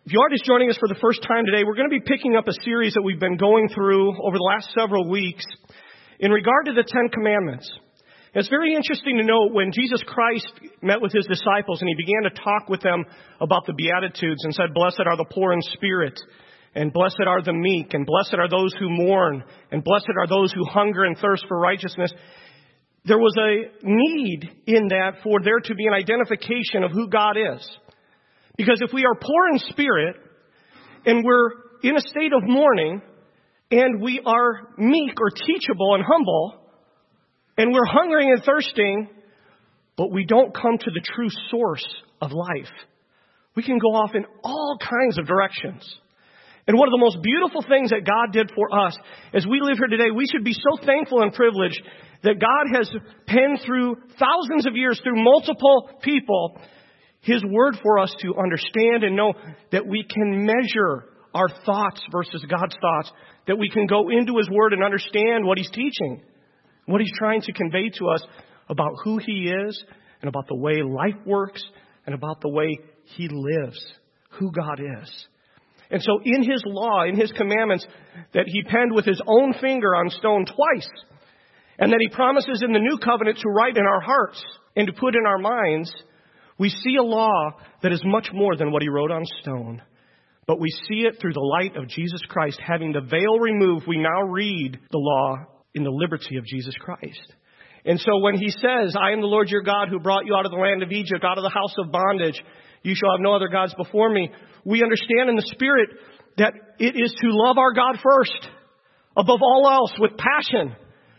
If you are just joining us for the first time today, we're going to be picking up a series that we've been going through over the last several weeks in regard to the Ten Commandments. It's very interesting to note when Jesus Christ met with his disciples and he began to talk with them about the Beatitudes and said, "Blessed are the poor in spirit, and blessed are the meek, and blessed are those who mourn, and blessed are those who hunger and thirst for righteousness." There was a need in that for there to be an identification of who God is. Because if we are poor in spirit, and we're in a state of mourning, and we are meek or teachable and humble, and we're hungering and thirsting, but we don't come to the true source of life, we can go off in all kinds of directions. And one of the most beautiful things that God did for us as we live here today, we should be so thankful and privileged that God has penned through thousands of years, through multiple people, His Word for us to understand and know that we can measure our thoughts versus God's thoughts, that we can go into His Word and understand what He's teaching, what He's trying to convey to us about who He is and about the way life works and about the way He lives, who God is. And so in His law, in His commandments that He penned with His own finger on stone twice, and that He promises in the new covenant to write in our hearts and to put in our minds, we see a law that is much more than what He wrote on stone. But we see it through the light of Jesus Christ. Having the veil removed, we now read the law in the liberty of Jesus Christ. And so when He says, "I am the Lord your God who brought you out of the land of Egypt, out of the house of bondage. You shall have no other gods before me," we understand in the Spirit that it is to love our God first, above all else, with passion,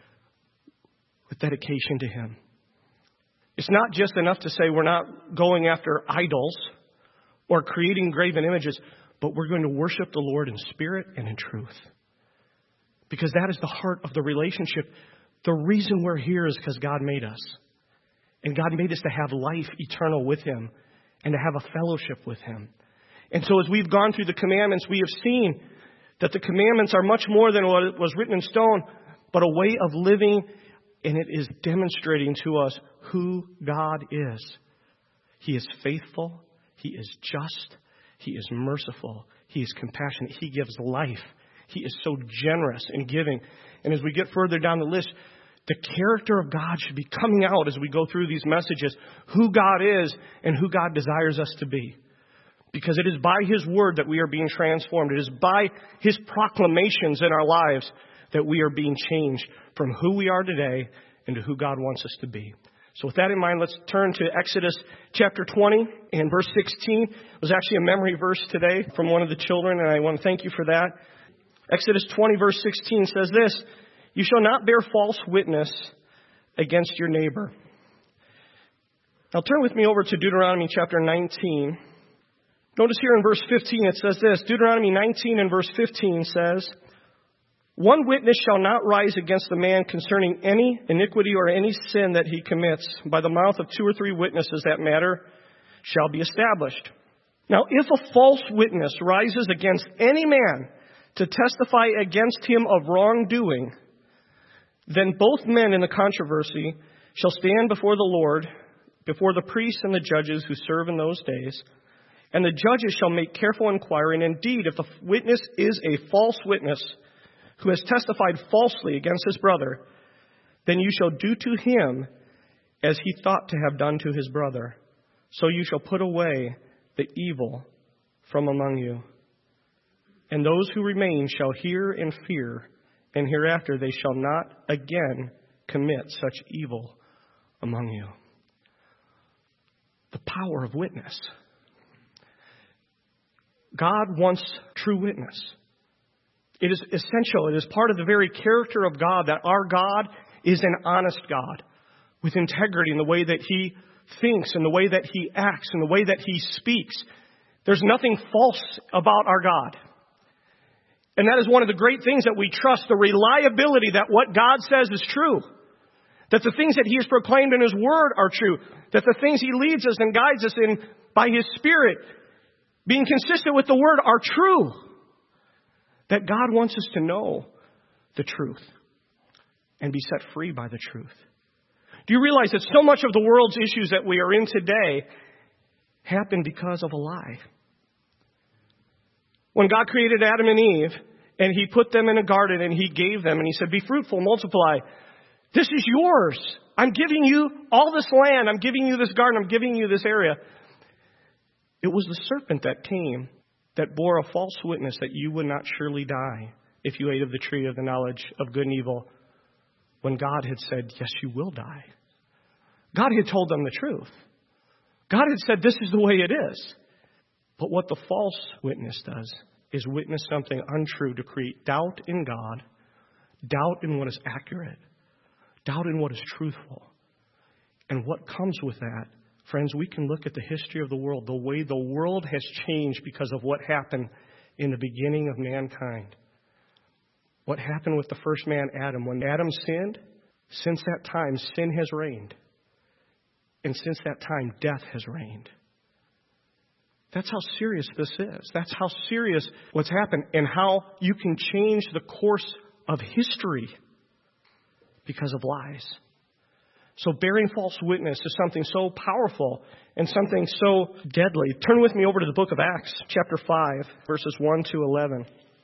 with dedication to Him. It's not just enough to say we're not going after idols or creating graven images, but we're going to worship the Lord in spirit and in truth. Because that is the heart of the relationship. The reason we're here is because God made us. And God made us to have life eternal with Him and to have a fellowship with Him. And so as we've gone through the commandments, we have seen that the commandments are much more than what was written in stone, but a way of living, and it is demonstrating to us who God is. He is faithful. He is just. He is merciful. He is compassionate. He gives life. He is so generous in giving. And as we get further down the list, the character of God should be coming out as we go through these messages, who God is and who God desires us to be. Because it is by His Word that we are being transformed. It is by His proclamations in our lives that we are being changed from who we are today into who God wants us to be. So with that in mind, let's turn to Exodus chapter 20 and verse 16. It was actually a memory verse today from one of the children, and I want to thank you for that. Exodus 20 verse 16 says this: "You shall not bear false witness against your neighbor." Now turn with me over to Deuteronomy chapter 19. Notice here in verse 15 it says this. Deuteronomy 19 and verse 15 says, "One witness shall not rise against a man concerning any iniquity or any sin that he commits. By the mouth of 2 or 3 witnesses that matter shall be established." Now, if a false witness rises against any man to testify against him of wrongdoing, then both men in the controversy shall stand before the Lord, before the priests and the judges who serve in those days. And the judges shall make careful inquiry. And indeed, if the witness is a false witness who has testified falsely against his brother, then you shall do to him as he thought to have done to his brother. So you shall put away the evil from among you. And those who remain shall hear and fear, and hereafter they shall not again commit such evil among you. The power of witness. God wants true witness. It is essential. It is part of the very character of God that our God is an honest God with integrity in the way that He thinks, in the way that He acts, in the way that He speaks. There's nothing false about our God. And that is one of the great things that we trust, the reliability that what God says is true. That the things that He has proclaimed in His Word are true. That the things He leads us and guides us in by His Spirit, being consistent with the Word, are true. That God wants us to know the truth and be set free by the truth. Do you realize that so much of the world's issues that we are in today happen because of a lie? When God created Adam and Eve, and He put them in a garden, and He gave them, and He said, be fruitful, multiply. This is yours. I'm giving you all this land. I'm giving you this garden. I'm giving you this area. It was the serpent that came that bore a false witness that you would not surely die if you ate of the tree of the knowledge of good and evil, when God had said, yes, you will die. God had told them the truth. God had said, this is the way it is. But what the false witness does is witness something untrue to create doubt in God, doubt in what is accurate, doubt in what is truthful. And what comes with that, friends, we can look at the history of the world, the way the world has changed because of what happened in the beginning of mankind. What happened with the first man, Adam? When Adam sinned, since that time, sin has reigned. And since that time, death has reigned. That's how serious this is. That's how serious what's happened and how you can change the course of history because of lies. So bearing false witness is something so powerful and something so deadly. Turn with me over to the book of Acts, chapter 5, verses 1 to 11.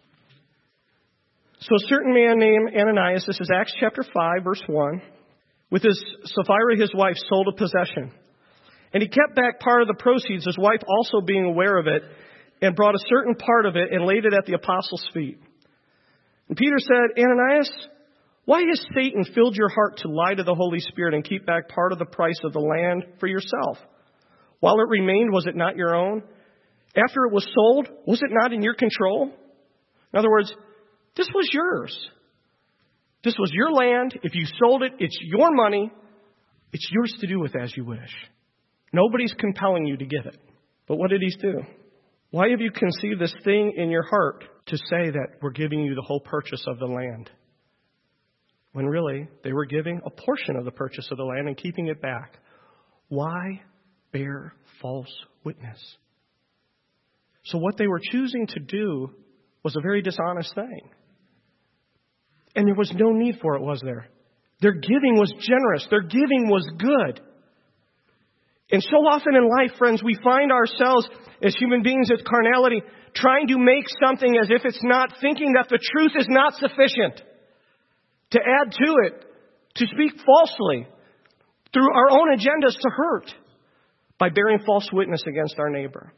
So a certain man named Ananias, this is Acts chapter 5, verse 1, with Sapphira, his wife, sold a possession. And he kept back part of the proceeds, his wife also being aware of it, and brought a certain part of it and laid it at the apostles' feet. And Peter said, Ananias, why has Satan filled your heart to lie to the Holy Spirit and keep back part of the price of the land for yourself? While it remained, was it not your own? After it was sold, was it not in your control? In other words, this was yours. This was your land. If you sold it, it's your money. It's yours to do with as you wish. Nobody's compelling you to give it. But what did he do? Why have you conceived this thing in your heart to say that we're giving you the whole purchase of the land? When really, they were giving a portion of the purchase of the land and keeping it back. Why bear false witness? So what they were choosing to do was a very dishonest thing. And there was no need for it, was there? Their giving was generous. Their giving was good. And so often in life, friends, we find ourselves as human beings with carnality trying to make something as if it's not, thinking that the truth is not sufficient, to add to it, to speak falsely through our own agendas to hurt by bearing false witness against our neighbor.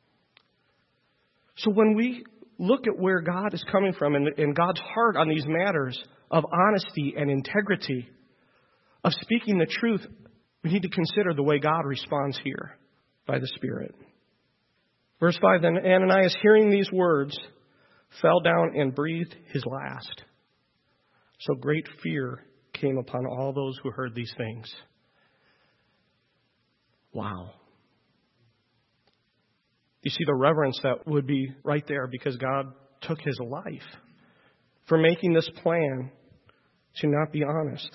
So when we look at where God is coming from and God's heart on these matters of honesty and integrity, of speaking the truth, we need to consider the way God responds here by the Spirit. Verse 5, then Ananias, hearing these words, fell down and breathed his last. So great fear came upon all those who heard these things. Wow. You see the reverence that would be right there because God took his life for making this plan to not be honest.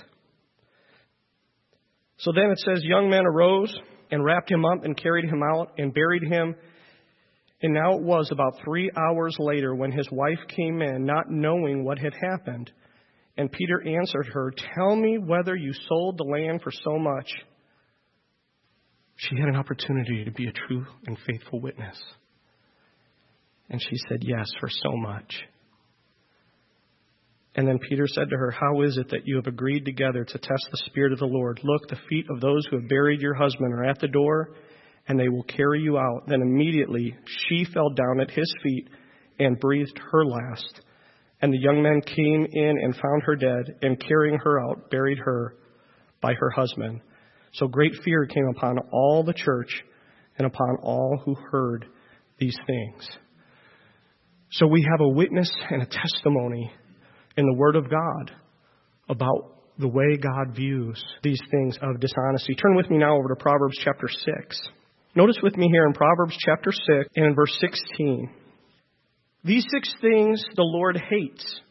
So then it says, young men arose and wrapped him up and carried him out and buried him. And now it was about 3 hours later when his wife came in, not knowing what had happened. And Peter answered her, tell me whether you sold the land for so much. She had an opportunity to be a true and faithful witness. And she said, yes, for so much. And then Peter said to her, how is it that you have agreed together to test the Spirit of the Lord? Look, the feet of those who have buried your husband are at the door, and they will carry you out. Then immediately she fell down at his feet and breathed her last. And the young men came in and found her dead, and carrying her out, buried her by her husband. So great fear came upon all the church and upon all who heard these things. So we have a witness and a testimony in the Word of God about the way God views these things of dishonesty. Turn with me now over to Proverbs chapter 6. Notice with me here in Proverbs chapter 6 and in verse 16. These 6 things the Lord hates.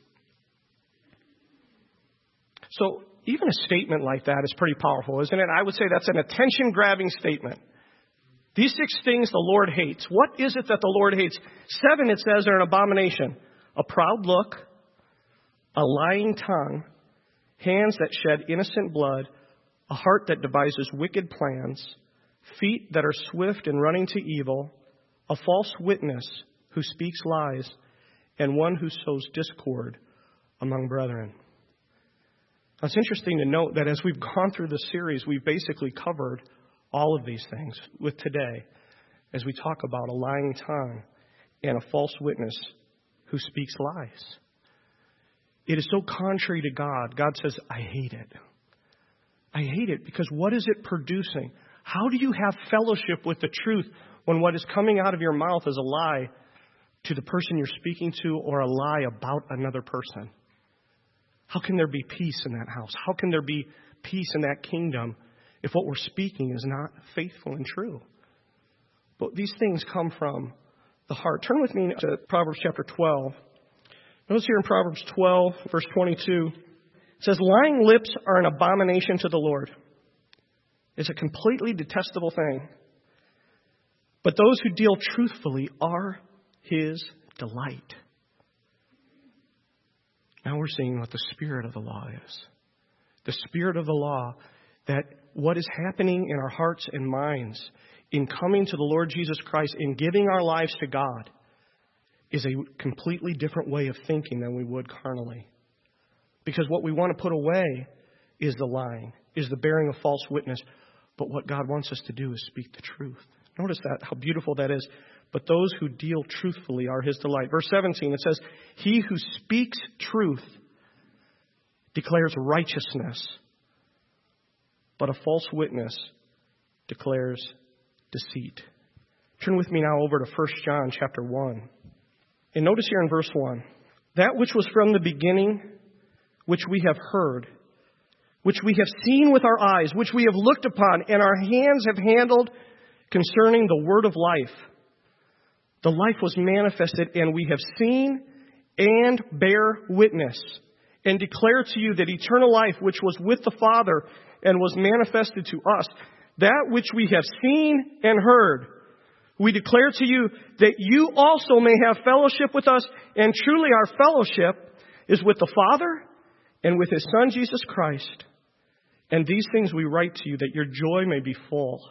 So even a statement like that is pretty powerful, isn't it? I would say that's an attention-grabbing statement. These 6 things the Lord hates. What is it that the Lord hates? 7, it says, are an abomination. A proud look, a lying tongue, hands that shed innocent blood, a heart that devises wicked plans, feet that are swift in running to evil, a false witness, who speaks lies, and one who sows discord among brethren. Now, it's interesting to note that as we've gone through this series, we've basically covered all of these things with today as we talk about a lying tongue and a false witness who speaks lies. It is so contrary to God. God says, I hate it. I hate it because what is it producing? How do you have fellowship with the truth when what is coming out of your mouth is a lie to the person you're speaking to or a lie about another person? How can there be peace in that house? How can there be peace in that kingdom if what we're speaking is not faithful and true? But these things come from the heart. Turn with me to Proverbs chapter 12. Notice here in Proverbs 12, verse 22, it says, lying lips are an abomination to the Lord. It's a completely detestable thing. But those who deal truthfully are His delight. Now we're seeing what the spirit of the law is. The spirit of the law, that what is happening in our hearts and minds in coming to the Lord Jesus Christ, in giving our lives to God, is a completely different way of thinking than we would carnally. Because what we want to put away is the lying, is the bearing of false witness. But what God wants us to do is speak the truth. Notice that, how beautiful that is. But those who deal truthfully are His delight. Verse 17, it says, he who speaks truth declares righteousness, but a false witness declares deceit. Turn with me now over to 1 John chapter 1. And notice here in verse 1, that which was from the beginning, which we have heard, which we have seen with our eyes, which we have looked upon, and our hands have handled concerning the word of life. The life was manifested, and we have seen and bear witness, and declare to you that eternal life, which was with the Father and was manifested to us, that which we have seen and heard, we declare to you that you also may have fellowship with us, and truly our fellowship is with the Father and with His Son, Jesus Christ. And these things we write to you that your joy may be full.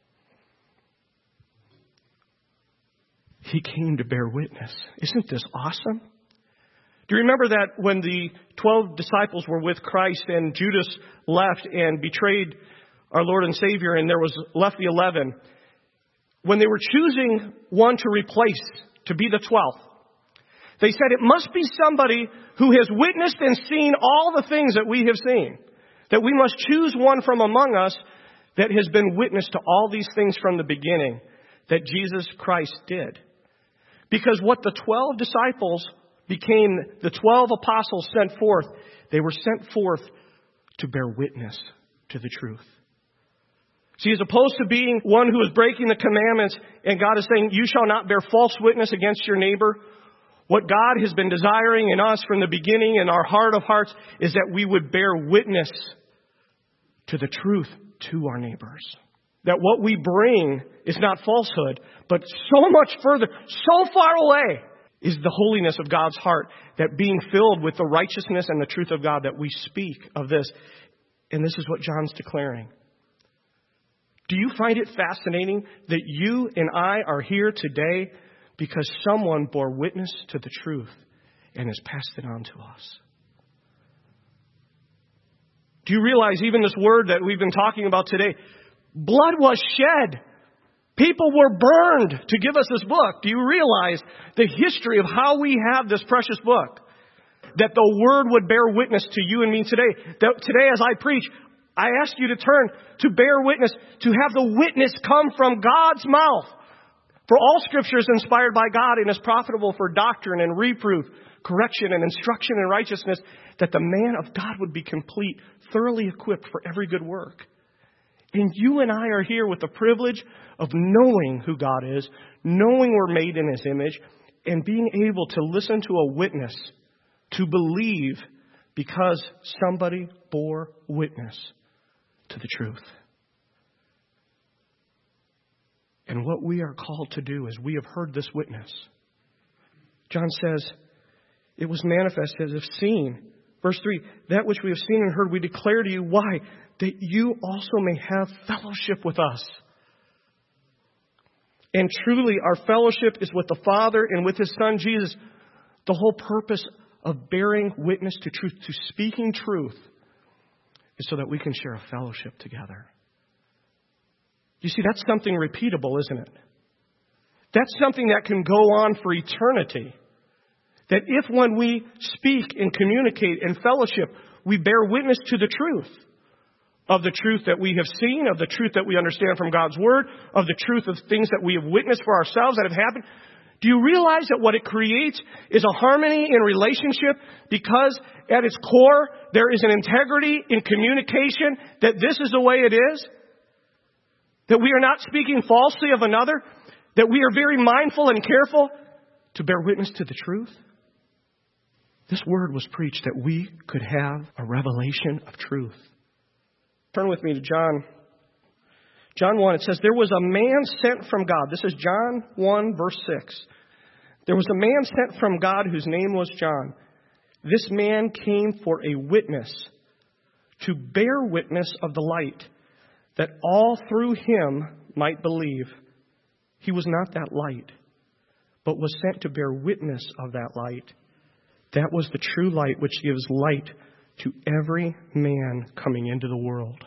He came to bear witness. Isn't this awesome? Do you remember that when the 12 disciples were with Christ and Judas left and betrayed our Lord and Savior, and there was left the 11, when they were choosing one to replace, to be the 12th, they said it must be somebody who has witnessed and seen all the things that we have seen. That we must choose one from among us that has been witness to all these things from the beginning that Jesus Christ did. Because what the 12 disciples became, the 12 apostles sent forth, they were sent forth to bear witness to the truth. See, as opposed to being one who is breaking the commandments, and God is saying, you shall not bear false witness against your neighbor, what God has been desiring in us from the beginning in our heart of hearts is that we would bear witness to the truth to our neighbors. That what we bring is not falsehood, but so much further, so far away is the holiness of God's heart, that being filled with the righteousness and the truth of God, that we speak of this. And this is what John's declaring. Do you find it fascinating that you and I are here today because someone bore witness to the truth and has passed it on to us? Do you realize even this word that we've been talking about today, blood was shed. People were burned to give us this book. Do you realize the history of how we have this precious book? That the word would bear witness to you and me today. That today as I preach, I ask you to turn to bear witness, to have the witness come from God's mouth. For all Scripture is inspired by God and is profitable for doctrine and reproof, correction and instruction in righteousness, that the man of God would be complete, thoroughly equipped for every good work. And you and I are here with the privilege of knowing who God is, knowing we're made in His image, and being able to listen to a witness, to believe because somebody bore witness to the truth. And what we are called to do is we have heard this witness. John says, it was manifested as if seen. Verse 3, that which we have seen and heard we declare to you. Why? That you also may have fellowship with us. And truly, our fellowship is with the Father and with His Son, Jesus. The whole purpose of bearing witness to truth, to speaking truth, is so that we can share a fellowship together. You see, that's something repeatable, isn't it? That's something that can go on for eternity. That if when we speak and communicate and fellowship, we bear witness to the truth. Of the truth that we have seen, of the truth that we understand from God's Word, of the truth of things that we have witnessed for ourselves that have happened. Do you realize that what it creates is a harmony in relationship? Because at its core, there is an integrity in communication, that this is the way it is. That we are not speaking falsely of another. That we are very mindful and careful to bear witness to the truth. This word was preached that we could have a revelation of truth. Turn with me to John 1. It says, there was a man sent from God. This is John 1, verse 6. There was a man sent from God whose name was John. This man came for a witness, to bear witness of the light, that all through him might believe. He was not that light, but was sent to bear witness of that light. That was the true light which gives light to every man coming into the world.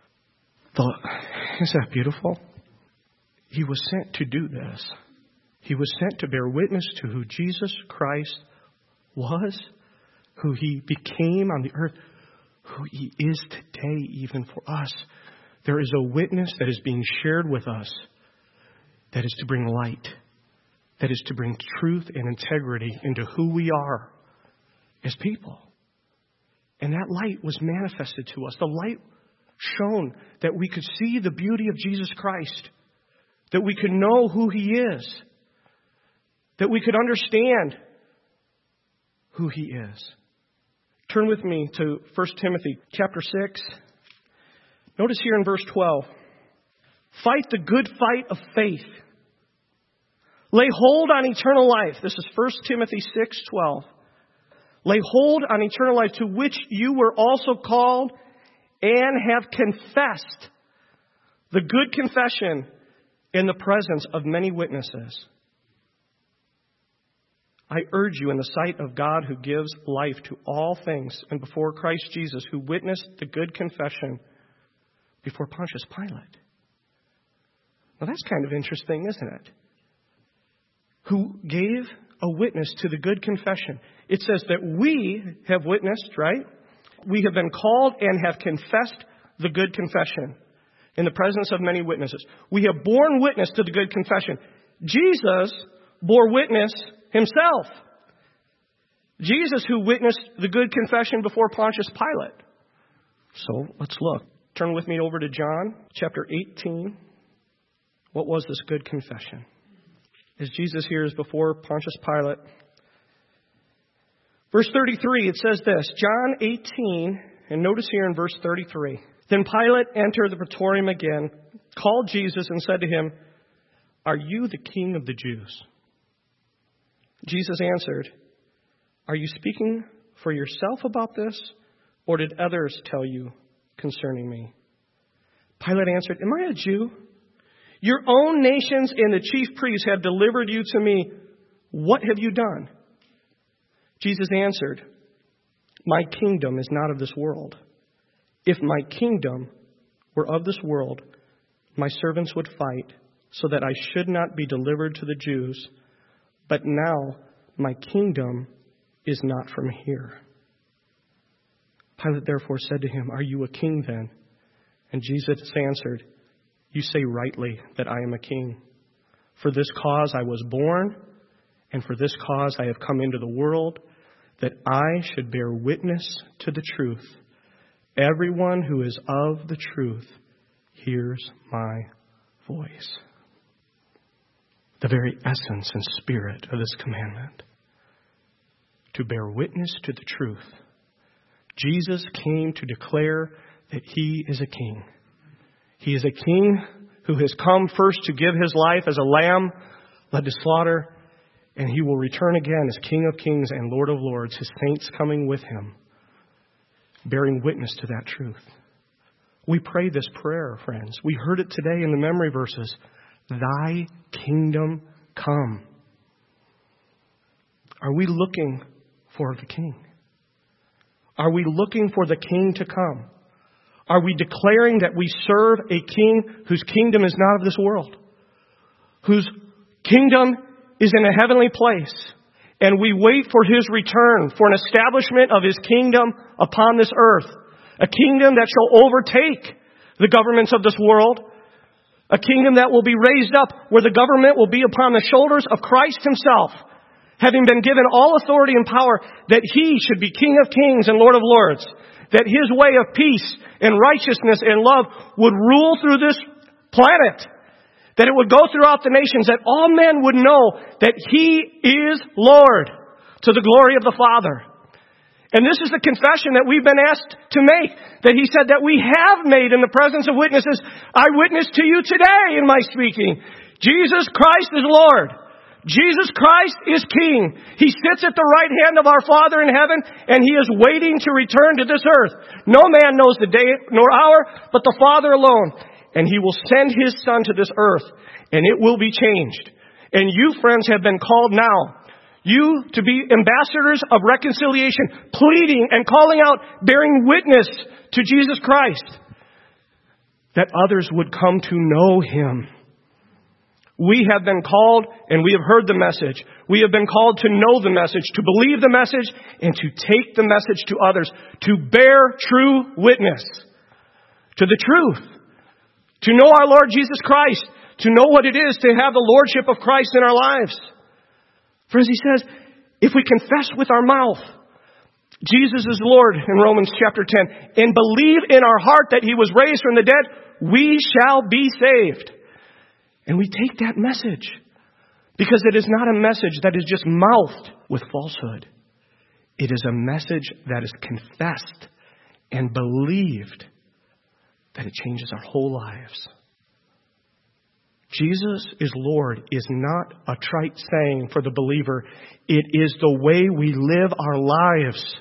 Isn't that beautiful? He was sent to do this. He was sent to bear witness to who Jesus Christ was, who He became on the earth, who He is today even for us. There is a witness that is being shared with us that is to bring light, that is to bring truth and integrity into who we are as people. And that light was manifested to us. The light shone that we could see the beauty of Jesus Christ, that we could know who He is, that we could understand who He is. Turn with me to 1 Timothy chapter 6. Notice here in verse 12. Fight the good fight of faith. Lay hold on eternal life. This is 1 Timothy 6:12. Lay hold on eternal life, to which you were also called and have confessed the good confession in the presence of many witnesses. I urge you in the sight of God, who gives life to all things, and before Christ Jesus, who witnessed the good confession before Pontius Pilate. Well, that's kind of interesting, isn't it? Who gave a witness to the good confession. It says that we have witnessed, right? We have been called and have confessed the good confession in the presence of many witnesses. We have borne witness to the good confession. Jesus bore witness Himself. Jesus, who witnessed the good confession before Pontius Pilate. So let's look. Turn with me over to John chapter 18. What was this good confession? As Jesus here is before Pontius Pilate. Verse 33, it says this, John 18, and notice here in verse 33. Then Pilate entered the praetorium again, called Jesus and said to Him, Are you the King of the Jews? Jesus answered, Are you speaking for yourself about this, or did others tell you concerning me? Pilate answered, Am I a Jew? Your own nations and the chief priests have delivered you to me. What have you done? Jesus answered, My kingdom is not of this world. If my kingdom were of this world, my servants would fight so that I should not be delivered to the Jews. But now my kingdom is not from here. Pilate therefore said to him, Are you a king then? And Jesus answered, You say rightly that I am a king. For this cause I was born, and for this cause I have come into the world, that I should bear witness to the truth. Everyone who is of the truth hears my voice. The very essence and spirit of this commandment, to bear witness to the truth. Jesus came to declare that He is a king. He is a king who has come first to give His life as a lamb led to slaughter, and He will return again as King of kings and Lord of lords, His saints coming with Him, bearing witness to that truth. We pray this prayer, friends. We heard it today in the memory verses. Thy kingdom come. Are we looking for the King? Are we looking for the King to come? Are we declaring that we serve a King whose kingdom is not of this world? Whose kingdom is in a heavenly place? And we wait for His return, for an establishment of His kingdom upon this earth. A kingdom that shall overtake the governments of this world. A kingdom that will be raised up where the government will be upon the shoulders of Christ Himself, having been given all authority and power, that He should be King of kings and Lord of lords. That His way of peace and righteousness and love would rule through this planet. That it would go throughout the nations, that all men would know that He is Lord, to the glory of the Father. And this is the confession that we've been asked to make. That He said that we have made in the presence of witnesses. I witness to you today in my speaking. Jesus Christ is Lord. Jesus Christ is King. He sits at the right hand of our Father in heaven, and He is waiting to return to this earth. No man knows the day nor hour, but the Father alone. And He will send His Son to this earth, and it will be changed. And you, friends, have been called now. You to be ambassadors of reconciliation, pleading and calling out, bearing witness to Jesus Christ, that others would come to know Him. We have been called, and we have heard the message. We have been called to know the message, to believe the message, and to take the message to others, to bear true witness to the truth, to know our Lord Jesus Christ, to know what it is to have the Lordship of Christ in our lives. Friends, He says, if we confess with our mouth Jesus is Lord in Romans chapter 10, and believe in our heart that He was raised from the dead, we shall be saved. And we take that message, because it is not a message that is just mouthed with falsehood. It is a message that is confessed and believed, that it changes our whole lives. Jesus is Lord is not a trite saying for the believer. It is the way we live our lives.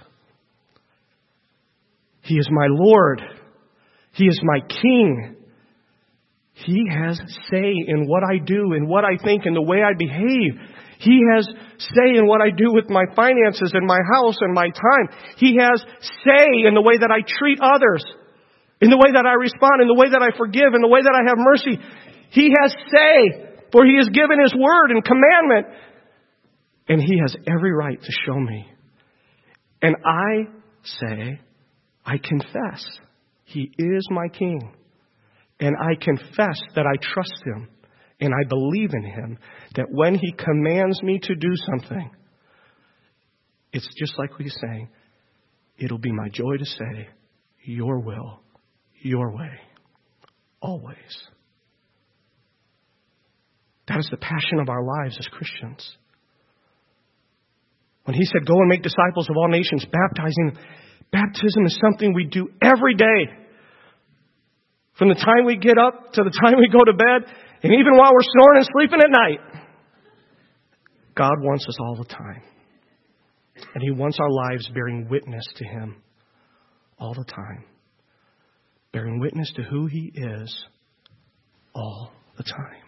He is my Lord. He is my King. He has say in what I do, in what I think, in the way I behave. He has say in what I do with my finances and my house and my time. He has say in the way that I treat others, in the way that I respond, in the way that I forgive, in the way that I have mercy. He has say, for He has given His word and commandment. And He has every right to show me. And I say, I confess He is my King. And I confess that I trust Him. And I believe in Him. That when He commands me to do something, it's just like He's saying, it'll be my joy to say, your will, your way, always. That is the passion of our lives as Christians. When He said, go and make disciples of all nations, baptism is something we do every day. From the time we get up to the time we go to bed, and even while we're snoring and sleeping at night. God wants us all the time. And He wants our lives bearing witness to Him all the time. Bearing witness to who He is all the time.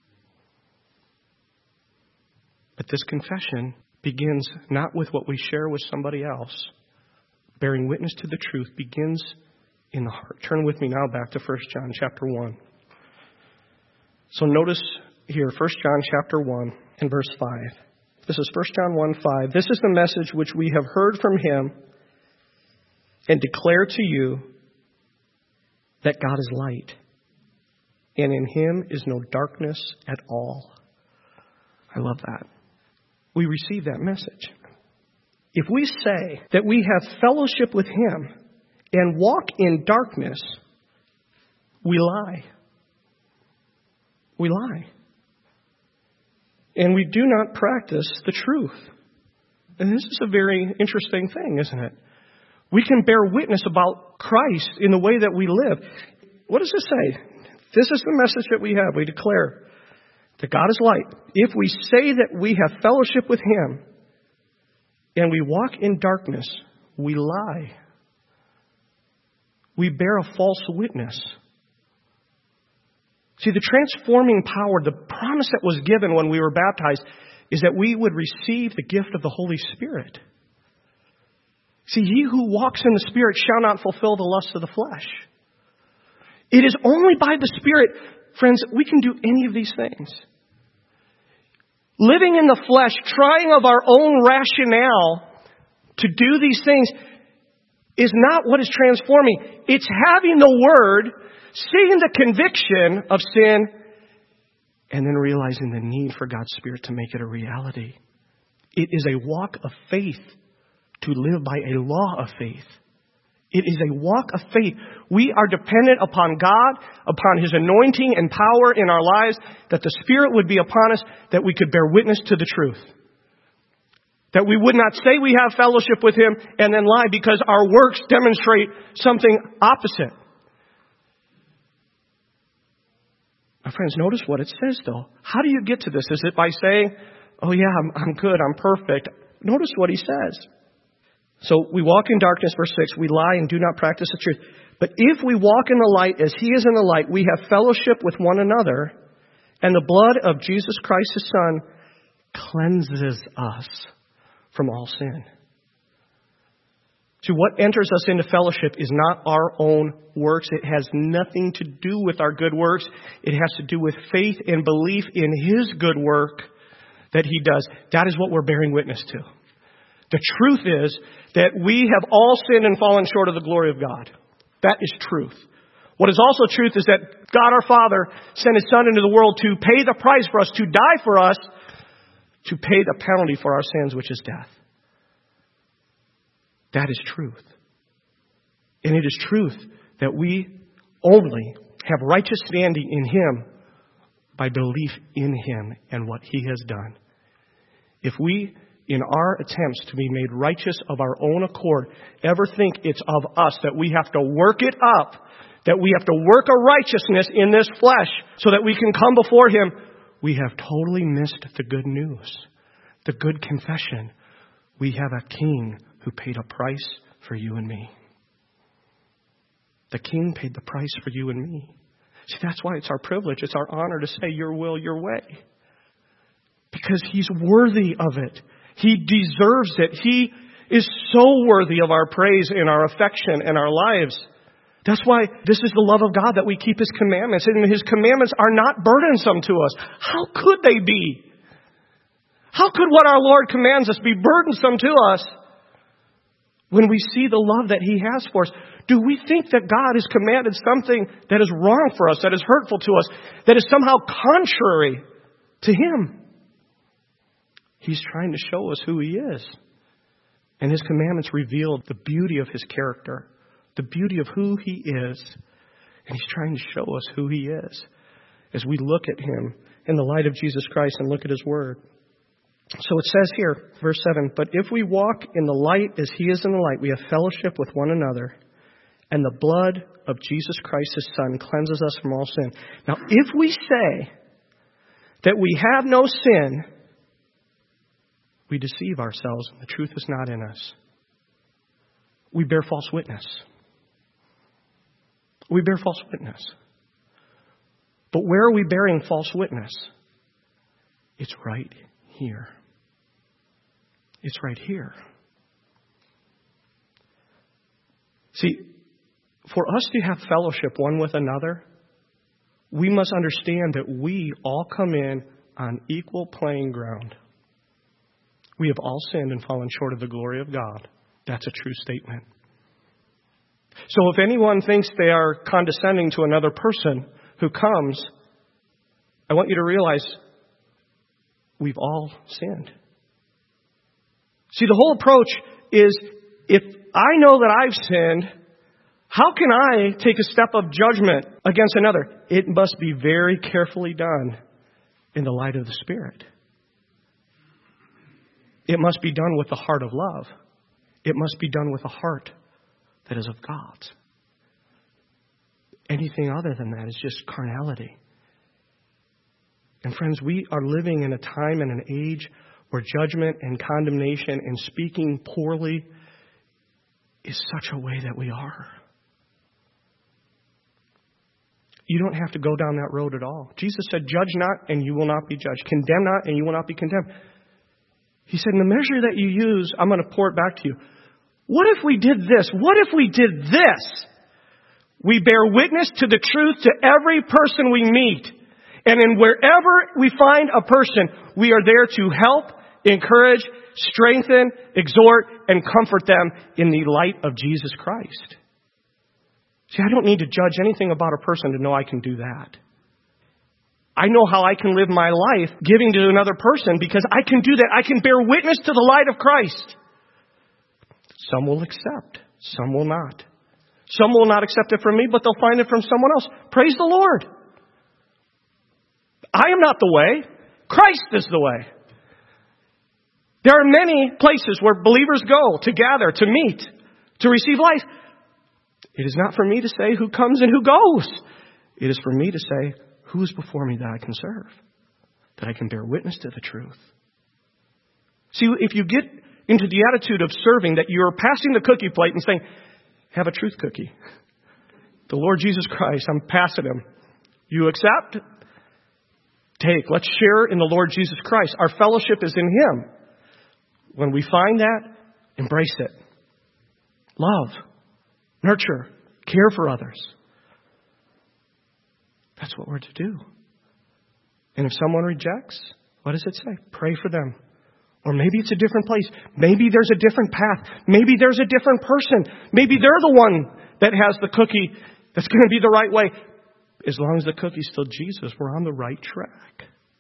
But this confession begins not with what we share with somebody else. Bearing witness to the truth begins in the heart. Turn with me now back to 1 John chapter 1. So notice here, 1 John chapter 1 and verse 5. This is 1 John 1, 5. This is the message which we have heard from Him and declare to you, that God is light, and in Him is no darkness at all. I love that. We receive that message. If we say that we have fellowship with Him and walk in darkness, we lie. We lie. And we do not practice the truth. And this is a very interesting thing, isn't it? We can bear witness about Christ in the way that we live. What does this say? This is the message that we have. We declare that God is light. If we say that we have fellowship with Him and we walk in darkness, we lie. We bear a false witness. See, the transforming power, the promise that was given when we were baptized, is that we would receive the gift of the Holy Spirit. See, he who walks in the Spirit shall not fulfill the lusts of the flesh. It is only by the Spirit, friends, we can do any of these things. Living in the flesh, trying of our own rationale to do these things is not what is transforming. It's having the Word, seeing the conviction of sin, and then realizing the need for God's Spirit to make it a reality. It is a walk of faith to live by a law of faith. It is a walk of faith. We are dependent upon God, upon His anointing and power in our lives, that the Spirit would be upon us, that we could bear witness to the truth. That we would not say we have fellowship with Him and then lie because our works demonstrate something opposite. My friends, notice what it says though. How do you get to this? Is it by saying, oh yeah, I'm good, I'm perfect? Notice what he says. So we walk in darkness, verse 6, we lie and do not practice the truth. But if we walk in the light as He is in the light, we have fellowship with one another, and the blood of Jesus Christ, His Son, cleanses us from all sin. See, what enters us into fellowship is not our own works. It has nothing to do with our good works. It has to do with faith and belief in His good work that He does. That is what we're bearing witness to. The truth is that we have all sinned and fallen short of the glory of God. That is truth. What is also truth is that God our Father sent His Son into the world to pay the price for us, to die for us, to pay the penalty for our sins, which is death. That is truth. And it is truth that we only have righteous standing in Him by belief in Him and what He has done. If we, in our attempts to be made righteous of our own accord, ever think it's of us, that we have to work it up, that we have to work a righteousness in this flesh so that we can come before Him, we have totally missed the good news, the good confession. We have a King who paid a price for you and me. The King paid the price for you and me. See, that's why it's our privilege, it's our honor to say, your will, your way. Because He's worthy of it. He deserves it. He is so worthy of our praise and our affection and our lives. That's why this is the love of God, that we keep His commandments. And His commandments are not burdensome to us. How could they be? How could what our Lord commands us be burdensome to us when we see the love that He has for us? Do we think that God has commanded something that is wrong for us, that is hurtful to us, that is somehow contrary to Him? He's trying to show us who He is. And His commandments reveal the beauty of His character, the beauty of who He is. And He's trying to show us who He is as we look at Him in the light of Jesus Christ and look at His Word. So it says here, verse 7, but if we walk in the light as He is in the light, we have fellowship with one another, and the blood of Jesus Christ, His Son, cleanses us from all sin. Now, if we say that we have no sin, we deceive ourselves, and the truth is not in us. We bear false witness. We bear false witness. But where are we bearing false witness? It's right here. It's right here. See, for us to have fellowship one with another, we must understand that we all come in on equal playing ground. We have all sinned and fallen short of the glory of God. That's a true statement. So if anyone thinks they are condescending to another person who comes, I want you to realize we've all sinned. See, the whole approach is, if I know that I've sinned, how can I take a step of judgment against another? It must be very carefully done in the light of the Spirit. It must be done with the heart of love. It must be done with a heart that is of God. Anything other than that is just carnality. And friends, we are living in a time and an age where judgment and condemnation and speaking poorly is such a way that we are. You don't have to go down that road at all. Jesus said, judge not and you will not be judged. Condemn not and you will not be condemned. He said, in the measure that you use, I'm going to pour it back to you. What if we did this? What if we did this? We bear witness to the truth to every person we meet. And in wherever we find a person, we are there to help, encourage, strengthen, exhort, and comfort them in the light of Jesus Christ. See, I don't need to judge anything about a person to know I can do that. I know how I can live my life giving to another person because I can do that. I can bear witness to the light of Christ. Some will accept, some will not. Some will not accept it from me, but they'll find it from someone else. Praise the Lord. I am not the way. Christ is the way. There are many places where believers go to gather, to meet, to receive life. It is not for me to say who comes and who goes. It is for me to say who is before me that I can serve, that I can bear witness to the truth. See, if you get into the attitude of serving, that you're passing the cookie plate and saying, have a truth cookie. The Lord Jesus Christ, I'm passing him. You accept? Take. Let's share in the Lord Jesus Christ. Our fellowship is in him. When we find that, embrace it. Love. Nurture. Care for others. That's what we're to do. And if someone rejects, what does it say? Pray for them. Or maybe it's a different place. Maybe there's a different path. Maybe there's a different person. Maybe they're the one that has the cookie that's going to be the right way. As long as the cookie's still Jesus, we're on the right track.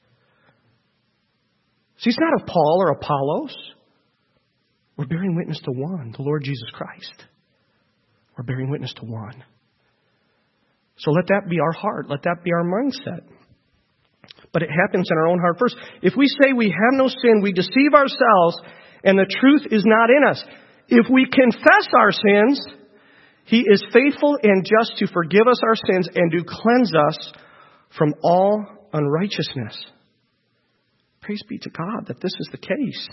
See, it's not a Paul or Apollos. We're bearing witness to one, the Lord Jesus Christ. We're bearing witness to one. So let that be our heart. Let that be our mindset. But it happens in our own heart first. If we say we have no sin, we deceive ourselves, and the truth is not in us. If we confess our sins, he is faithful and just to forgive us our sins and to cleanse us from all unrighteousness. Praise be to God that this is the case.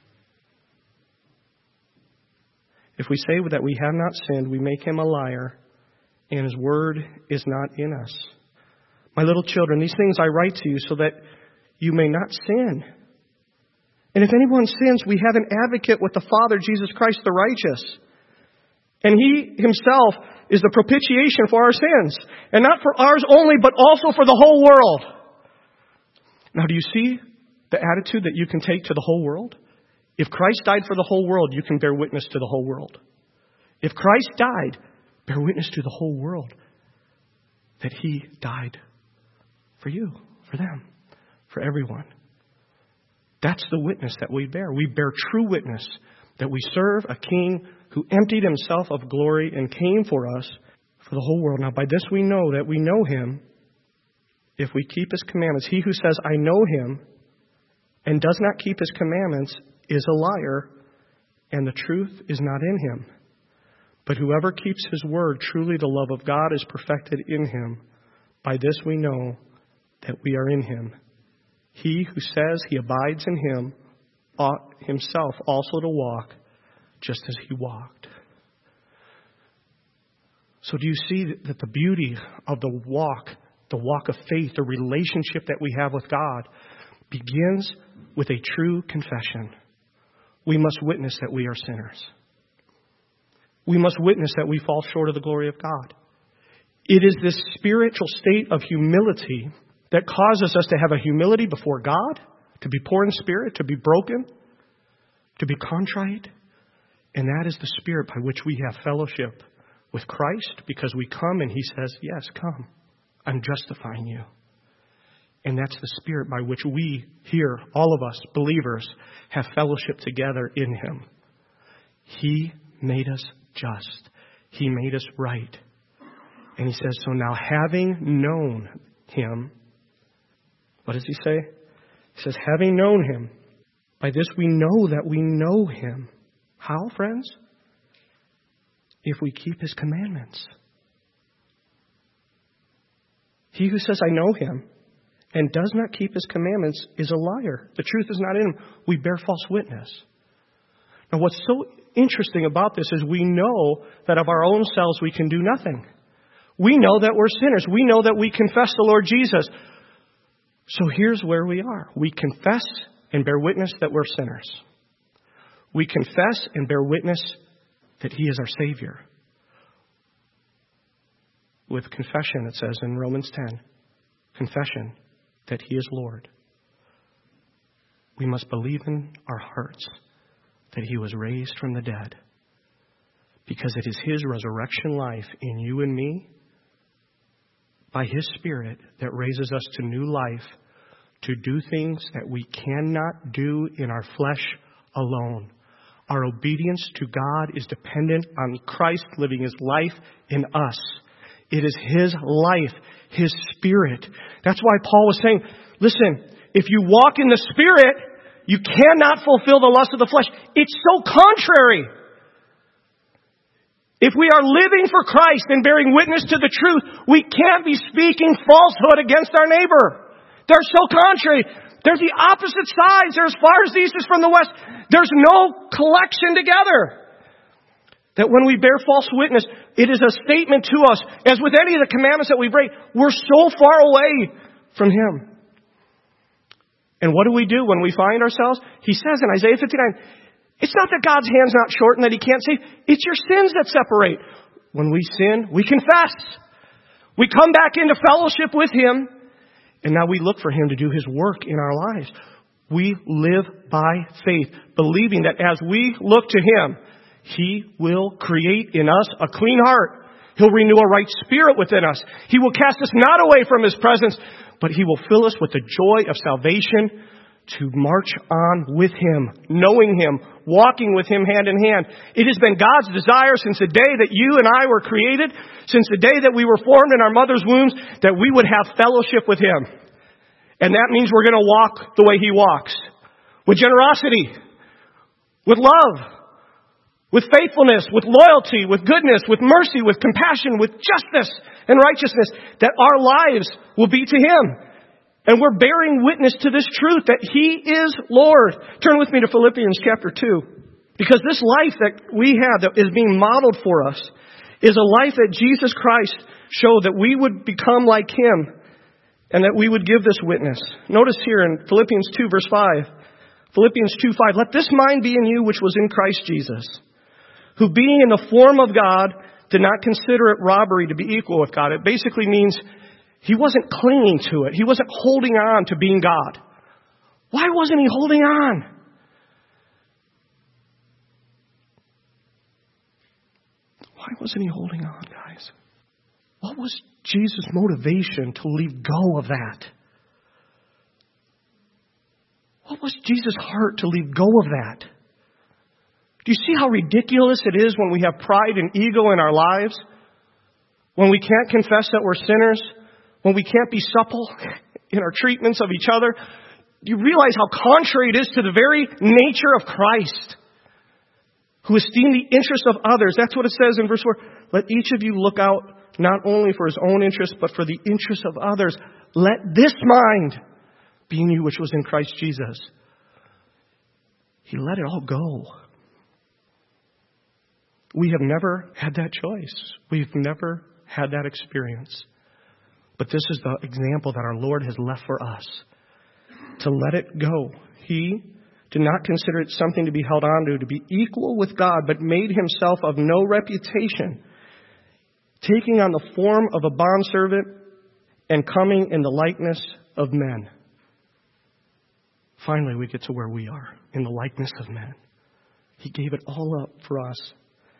If we say that we have not sinned, we make him a liar, and his word is not in us. My little children, these things I write to you so that you may not sin. And if anyone sins, we have an advocate with the Father, Jesus Christ the righteous. And he himself is the propitiation for our sins. And not for ours only, but also for the whole world. Now, do you see the attitude that you can take to the whole world? If Christ died for the whole world, you can bear witness to the whole world. If Christ died, bear witness to the whole world that he died for you, for them, for everyone. That's the witness that we bear. We bear true witness that we serve a king who emptied himself of glory and came for us, for the whole world. Now, by this we know that we know him if we keep his commandments. He who says, I know him, and does not keep his commandments is a liar, and the truth is not in him. But whoever keeps his word, truly the love of God is perfected in him. By this we know that we are in him. He who says he abides in him ought himself also to walk just as he walked. So do you see that the beauty of the walk of faith, the relationship that we have with God, begins with a true confession. We must witness that we are sinners. We must witness that we fall short of the glory of God. It is this spiritual state of humility that causes us to have a humility before God, to be poor in spirit, to be broken, to be contrite. And that is the spirit by which we have fellowship with Christ, because we come and he says, yes, come. I'm justifying you. And that's the spirit by which we here, all of us believers, have fellowship together in him. He made us just. He made us right. And he says, so now having known him, what does he say? He says, having known him, by this we know that we know him. How, friends? If we keep his commandments. He who says, I know him, and does not keep his commandments is a liar. The truth is not in him. We bear false witness. Now, what's so interesting about this is we know that of our own selves we can do nothing. We know that we're sinners. We know that we confess the Lord Jesus. So here's where we are. We confess and bear witness that we're sinners. We confess and bear witness that He is our Savior. With confession, it says in Romans 10, confession that He is Lord. We must believe in our hearts that He was raised from the dead, because it is His resurrection life in you and me, by His Spirit, that raises us to new life, to do things that we cannot do in our flesh alone. Our obedience to God is dependent on Christ living His life in us. It is His life, His Spirit. That's why Paul was saying, listen, if you walk in the Spirit, you cannot fulfill the lust of the flesh. It's so contrary. If we are living for Christ and bearing witness to the truth, we can't be speaking falsehood against our neighbor. They're so contrary. They're the opposite sides. They're as far as the east is from the west. There's no collection together. That when we bear false witness, it is a statement to us, as with any of the commandments that we break, we're so far away from Him. And what do we do when we find ourselves? He says in Isaiah 59, it's not that God's hand's not short and that He can't save. It's your sins that separate. When we sin, we confess. We come back into fellowship with Him. And now we look for Him to do His work in our lives. We live by faith, believing that as we look to Him, He will create in us a clean heart. He'll renew a right spirit within us. He will cast us not away from His presence, but He will fill us with the joy of salvation to march on with Him, knowing Him, walking with Him hand in hand. It has been God's desire since the day that you and I were created, since the day that we were formed in our mother's wombs, that we would have fellowship with Him. And that means we're going to walk the way He walks. With generosity, with love, with faithfulness, with loyalty, with goodness, with mercy, with compassion, with justice and righteousness, that our lives will be to Him. And we're bearing witness to this truth that He is Lord. Turn with me to Philippians chapter 2. Because this life that we have that is being modeled for us is a life that Jesus Christ showed that we would become like Him and that we would give this witness. Notice here in Philippians 2 verse 5. Philippians 2:5. Let this mind be in you which was in Christ Jesus, who being in the form of God did not consider it robbery to be equal with God. It basically means He wasn't clinging to it. He wasn't holding on to being God. Why wasn't He holding on? Why wasn't He holding on, guys? What was Jesus' motivation to leave go of that? What was Jesus' heart to leave go of that? Do you see how ridiculous it is when we have pride and ego in our lives? When we can't confess that we're sinners? When we can't be supple in our treatments of each other? You realize how contrary it is to the very nature of Christ, who esteemed the interest of others. That's what it says in verse 4. Let each of you look out not only for his own interest, but for the interest of others. Let this mind be in you which was in Christ Jesus. He let it all go. We have never had that choice. We've never had that experience. But this is the example that our Lord has left for us. To let it go. He did not consider it something to be held on to be equal with God, but made Himself of no reputation, taking on the form of a bondservant and coming in the likeness of men. Finally, we get to where we are, in the likeness of men. He gave it all up for us.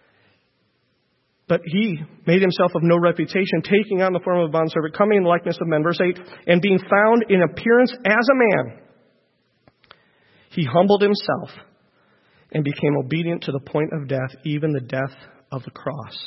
But He made Himself of no reputation, taking on the form of a bondservant, coming in the likeness of men. Verse 8, and being found in appearance as a man, He humbled Himself and became obedient to the point of death, even the death of the cross.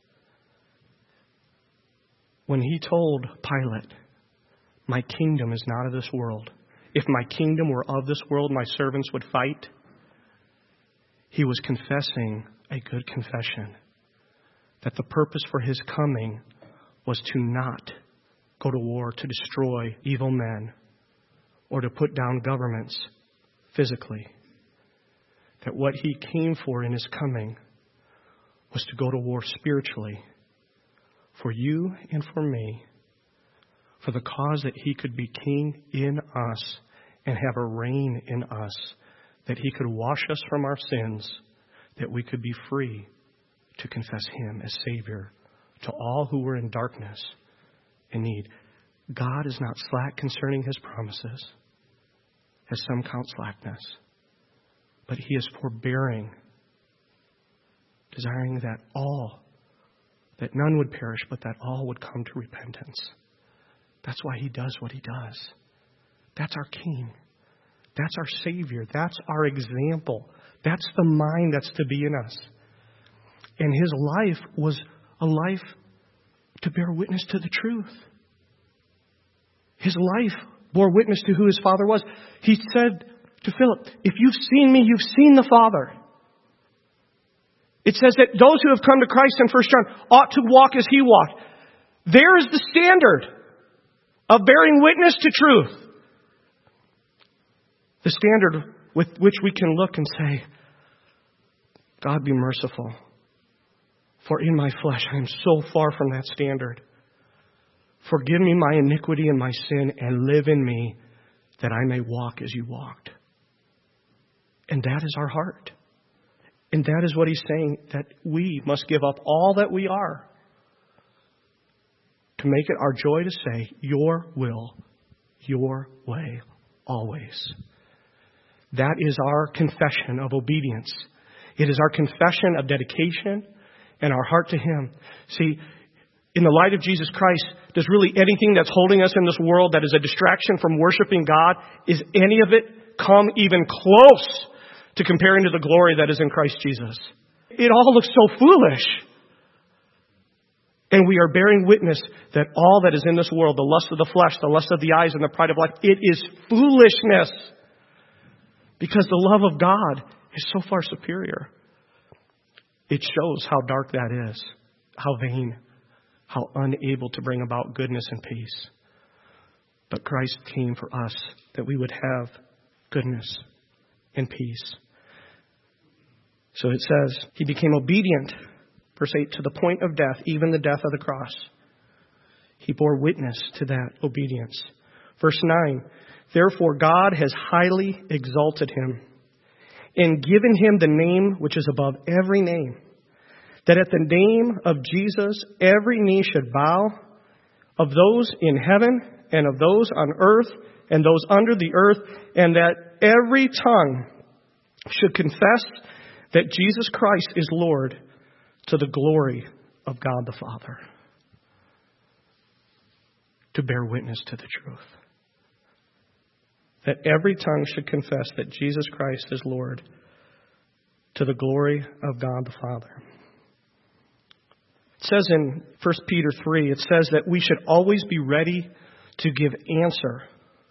When He told Pilate, my kingdom is not of this world. If my kingdom were of this world, my servants would fight. He was confessing a good confession. That the purpose for His coming was to not go to war to destroy evil men or to put down governments physically. That what He came for in His coming was to go to war spiritually for you and for me, for the cause that he could be king in us and have a reign in us, that he could wash us from our sins, that we could be free to confess him as Savior to all who were in darkness and need. God is not slack concerning his promises, as some count slackness, but he is forbearing, desiring that none would perish, but that all would come to repentance. That's why he does what he does. That's our King. That's our Savior. That's our example. That's the mind that's to be in us. And his life was a life to bear witness to the truth. His life bore witness to who his Father was. He said to Philip, if you've seen me, you've seen the Father. It says that those who have come to Christ in 1 John ought to walk as he walked. There is the standard of bearing witness to truth. The standard with which we can look and say, God be merciful, for in my flesh I am so far from that standard. Forgive me my iniquity and my sin, and live in me that I may walk as you walked. And that is our heart. And that is what he's saying, that we must give up all that we are to make it our joy to say, your will, your way, always. That is our confession of obedience. It is our confession of dedication and our heart to him. See, in the light of Jesus Christ, does really anything that's holding us in this world that is a distraction from worshiping God, is any of it come even close to comparing to the glory that is in Christ Jesus? It all looks so foolish. And we are bearing witness that all that is in this world, the lust of the flesh, the lust of the eyes, and the pride of life, it is foolishness. Because the love of God is so far superior. It shows how dark that is, how vain, how unable to bring about goodness and peace. But Christ came for us that we would have goodness and peace. So it says, he became obedient, verse 8, to the point of death, even the death of the cross. He bore witness to that obedience. Verse 9, therefore God has highly exalted him and given him the name which is above every name, that at the name of Jesus every knee should bow, of those in heaven and of those on earth and those under the earth, and that every tongue should confess that Jesus Christ is Lord, to the glory of God the Father. To bear witness to the truth. That every tongue should confess that Jesus Christ is Lord, to the glory of God the Father. It says in 1 Peter 3, it says that we should always be ready to give answer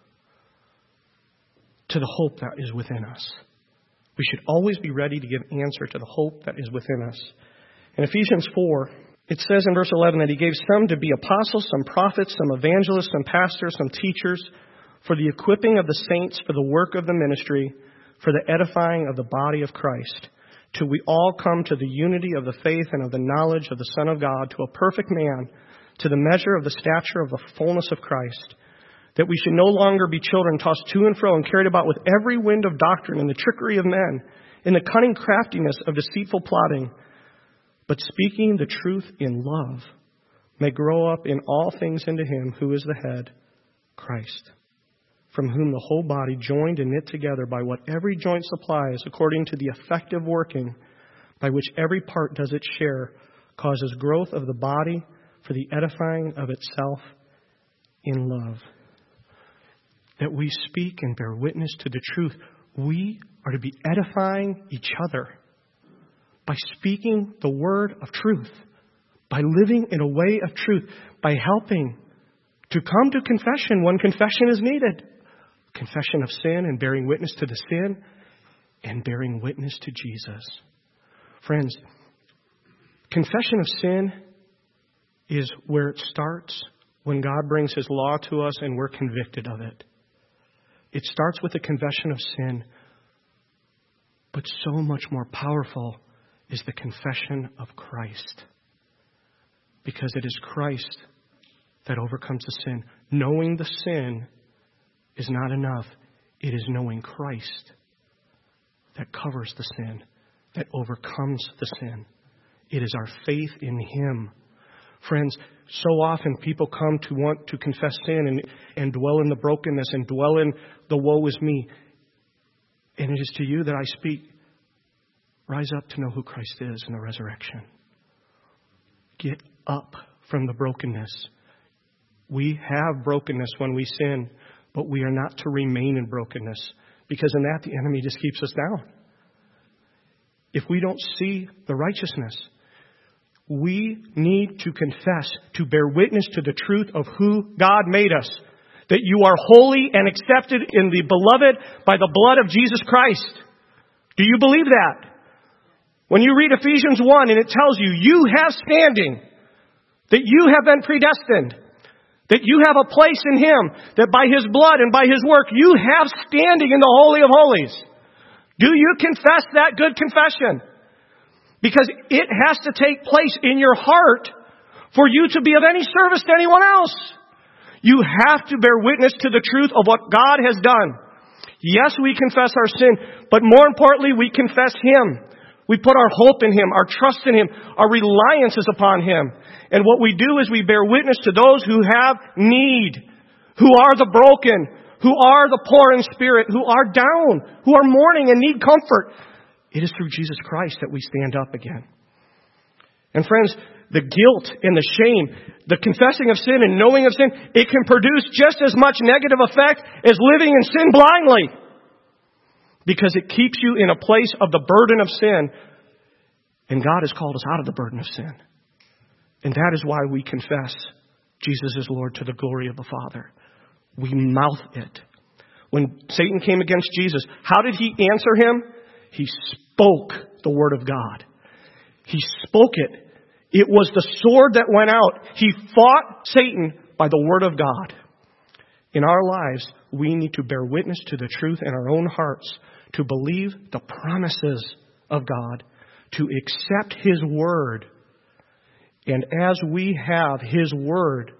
to the hope that is within us. We should always be ready to give answer to the hope that is within us. In Ephesians 4, it says in verse 11 that he gave some to be apostles, some prophets, some evangelists, some pastors, some teachers, for the equipping of the saints, for the work of the ministry, for the edifying of the body of Christ, till we all come to the unity of the faith and of the knowledge of the Son of God, to a perfect man, to the measure of the stature of the fullness of Christ, that we should no longer be children tossed to and fro and carried about with every wind of doctrine and the trickery of men, in the cunning craftiness of deceitful plotting, but speaking the truth in love, may grow up in all things into him who is the head, Christ, from whom the whole body, joined and knit together by what every joint supplies, according to the effective working by which every part does its share, causes growth of the body for the edifying of itself in love. That we speak and bear witness to the truth. We are to be edifying each other by speaking the word of truth, by living in a way of truth, by helping to come to confession when confession is needed. Confession of sin and bearing witness to the sin and bearing witness to Jesus. Friends, confession of sin is where it starts when God brings his law to us and we're convicted of it. It starts with a confession of sin, but so much more powerful is the confession of Christ. Because it is Christ that overcomes the sin. Knowing the sin is not enough. It is knowing Christ that covers the sin, that overcomes the sin. It is our faith in Him. Friends, so often people come to want to confess sin and dwell in the brokenness and dwell in the woe is me. And it is to you that I speak. Rise up to know who Christ is in the resurrection. Get up from the brokenness. We have brokenness when we sin, but we are not to remain in brokenness, because in that the enemy just keeps us down. If we don't see the righteousness, we need to confess, to bear witness to the truth of who God made us. That you are holy and accepted in the beloved by the blood of Jesus Christ. Do you believe that? When you read Ephesians 1 and it tells you, you have standing, that you have been predestined, that you have a place in Him, that by His blood and by His work, you have standing in the Holy of Holies. Do you confess that good confession? Because it has to take place in your heart for you to be of any service to anyone else. You have to bear witness to the truth of what God has done. Yes, we confess our sin, but more importantly, we confess Him. We put our hope in Him, our trust in Him, our reliance is upon Him. And what we do is we bear witness to those who have need, who are the broken, who are the poor in spirit, who are down, who are mourning and need comfort. It is through Jesus Christ that we stand up again. And friends, the guilt and the shame, the confessing of sin and knowing of sin, it can produce just as much negative effect as living in sin blindly. Because it keeps you in a place of the burden of sin. And God has called us out of the burden of sin. And that is why we confess Jesus is Lord to the glory of the Father. We mouth it. When Satan came against Jesus, how did he answer him? He spoke the word of God. He spoke it. It was the sword that went out. He fought Satan by the word of God. In our lives, we need to bear witness to the truth in our own hearts, to believe the promises of God, to accept His word. And as we have His word,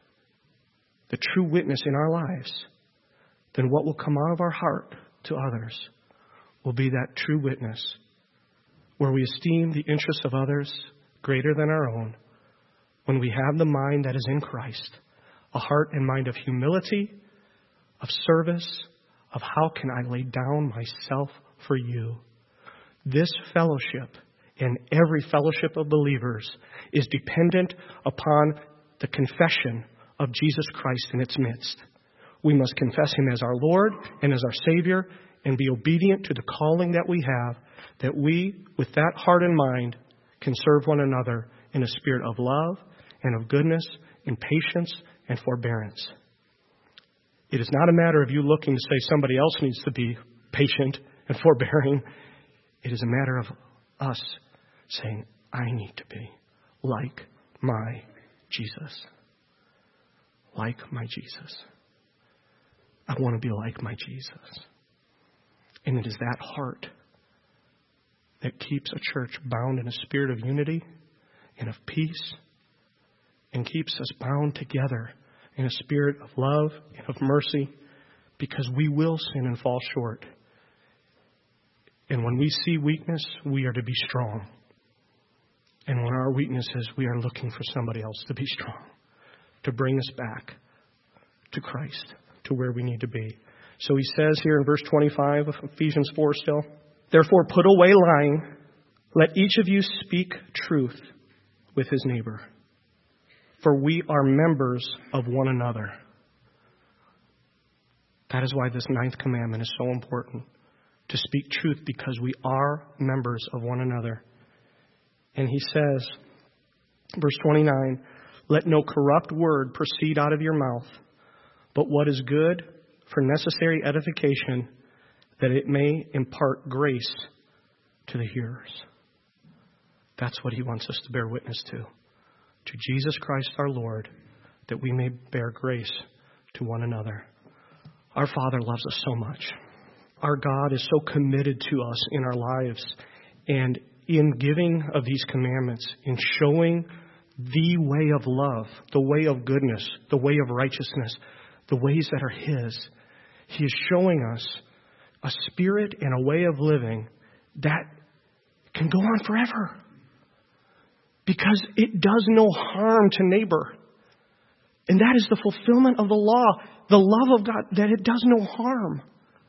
the true witness in our lives, then what will come out of our heart to others will be that true witness, where we esteem the interests of others greater than our own, when we have the mind that is in Christ, a heart and mind of humility, of service, of how can I lay down myself for you. This fellowship and every fellowship of believers is dependent upon the confession of Jesus Christ in its midst. We must confess Him as our Lord and as our Savior and be obedient to the calling that we have, that we, with that heart and mind, can serve one another in a spirit of love and of goodness and patience and forbearance. It is not a matter of you looking to say somebody else needs to be patient and forbearing. It is a matter of us saying, I need to be like my Jesus. Like my Jesus. I want to be like my Jesus. And it is that heart that keeps a church bound in a spirit of unity and of peace, and keeps us bound together in a spirit of love and of mercy, because we will sin and fall short. And when we see weakness, we are to be strong. And when our weakness is, we are looking for somebody else to be strong, to bring us back to Christ, to where we need to be. So he says here in verse 25 of Ephesians 4 still, therefore put away lying, let each of you speak truth with his neighbor, for we are members of one another. That is why this 9th commandment is so important, to speak truth, because we are members of one another. And he says, verse 29, let no corrupt word proceed out of your mouth, but what is good for necessary edification, that it may impart grace to the hearers. That's what he wants us to bear witness to Jesus Christ our Lord, that we may bear grace to one another. Our Father loves us so much. Our God is so committed to us in our lives, and in giving of these commandments, in showing the way of love, the way of goodness, the way of righteousness, the ways that are His. He is showing us a spirit and a way of living that can go on forever. Because it does no harm to neighbor. And that is the fulfillment of the law, the love of God, that it does no harm.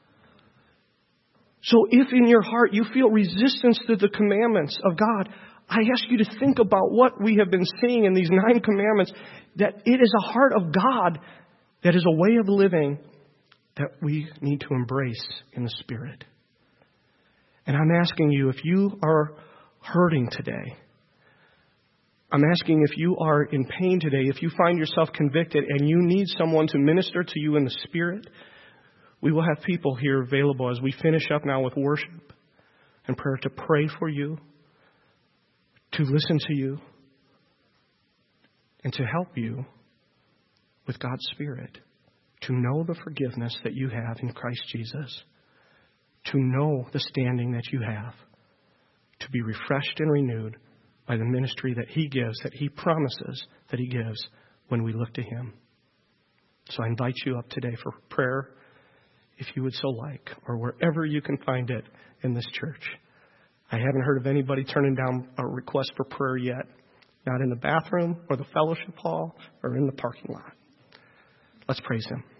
So if in your heart you feel resistance to the commandments of God, I ask you to think about what we have been seeing in these 9 commandments, that it is a heart of God that is a way of living that we need to embrace in the Spirit. And I'm asking you, if you are hurting today, I'm asking if you are in pain today, if you find yourself convicted and you need someone to minister to you in the Spirit, we will have people here available as we finish up now with worship and prayer to pray for you, to listen to you, and to help you with God's Spirit, to know the forgiveness that you have in Christ Jesus, to know the standing that you have, to be refreshed and renewed by the ministry that He gives, that He promises that He gives when we look to Him. So I invite you up today for prayer, if you would so like, or wherever you can find it in this church. I haven't heard of anybody turning down a request for prayer yet, not in the bathroom or the fellowship hall or in the parking lot. Let's praise Him.